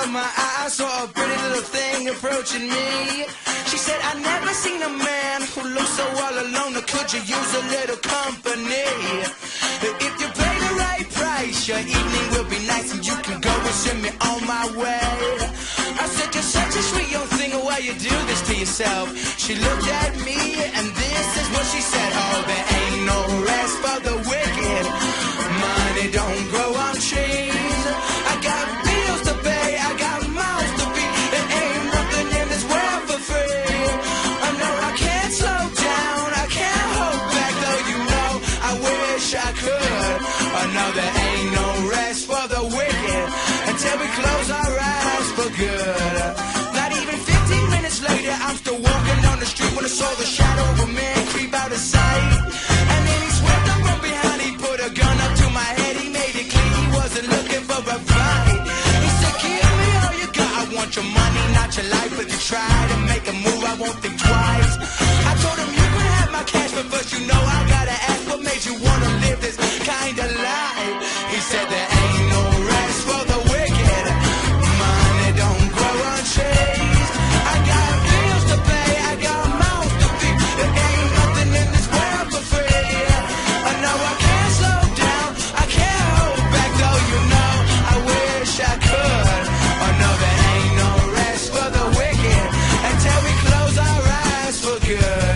of my eye, I saw a pretty little thing approaching me. She said, I never seen a man who looks so all alone, or could you use a little company? If you pay the right price, your evening will be nice, and you can go and send me on my way. I said, you're such a sweet young thing, why you do this to yourself? She looked at me, and this is what she said. Oh, there ain't no rest for the wicked. Money don't grow on trees. I got bills to pay, I got mouths to feed. There ain't nothing in this world for free. I know I can't slow down, I can't hold back, though you know I wish I could. I know there ain't no rest for the wicked until we close our eyes for good. Not even 15 minutes later, I'm still walking down the street when I saw the shadow of a man creep out of sight. And then he swept up from behind, he put a gun up to my head, he made it clear he wasn't looking for a fight. He said, give me all you got, I want your money, not your life. If you try to make a move, I won't think twice. I told him you could have my cash, but first you know I gotta ask, what made you wanna live this kind of life? He said there ain't no rest for the wicked. Money don't grow on trees. I got bills to pay, I got mouths to feed. There ain't nothing in this world for free. I know I can't slow down, I can't hold back, though you know I wish I could. I know there ain't no rest for the wicked until we close our eyes for good.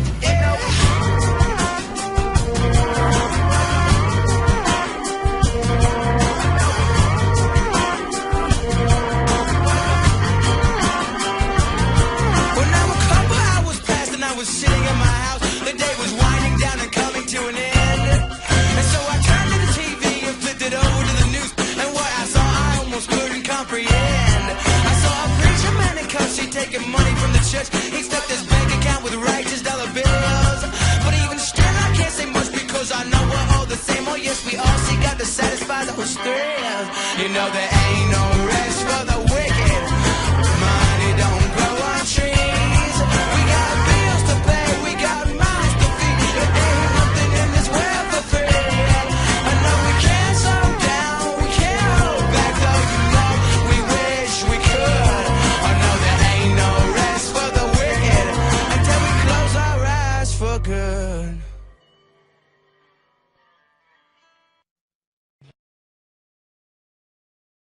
Sitting in my house, the day was winding down and coming to an end. And so I turned to the TV and flipped it over to the news, and what I saw I almost couldn't comprehend. I saw a preacher man in cuffs, he taking money from the church. He stuffed his bank account with righteous dollar bills. But even still I can't say much, because I know we're all the same. Oh yes, we all seek out to satisfy those thrills. You know that